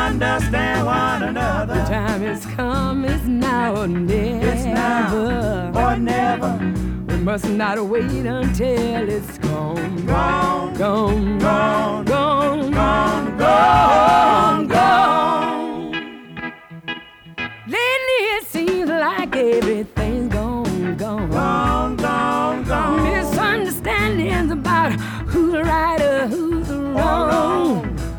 understand one another. The time has come, it's now or never. It's now or never. We must not wait until it's gone. Gone, Gone, gone, gone, gone